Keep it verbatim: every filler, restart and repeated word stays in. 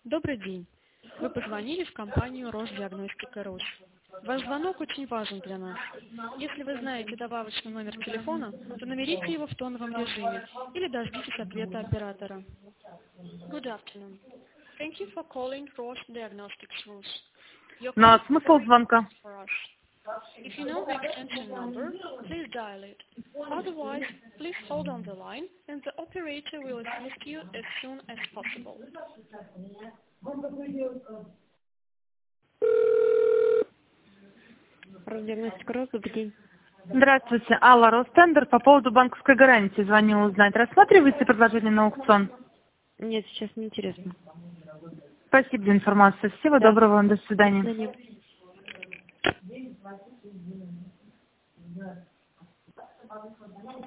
Добрый день. Вы позвонили в компанию Росдиагностика.рус. Ваш звонок очень важен для нас. Если вы знаете добавочный номер телефона, то наберите его в тоновом режиме или дождитесь ответа оператора. Good afternoon. Thank you for calling Rosdiagnostics.rus. Your Ну call а смысл звонка? is for us. If you know the extension number, please dial it. Otherwise, please hold on the line and the operator will assist you as soon as possible. Росдиагностика.рус, добрый день. Здравствуйте, Алла, Ростендер. По поводу банковской гарантии звонила узнать. Рассматриваете предложение на аукцион? Нет, сейчас не интересно. Спасибо за информацию. Всего Да. доброго вам. До До свидания. свидания.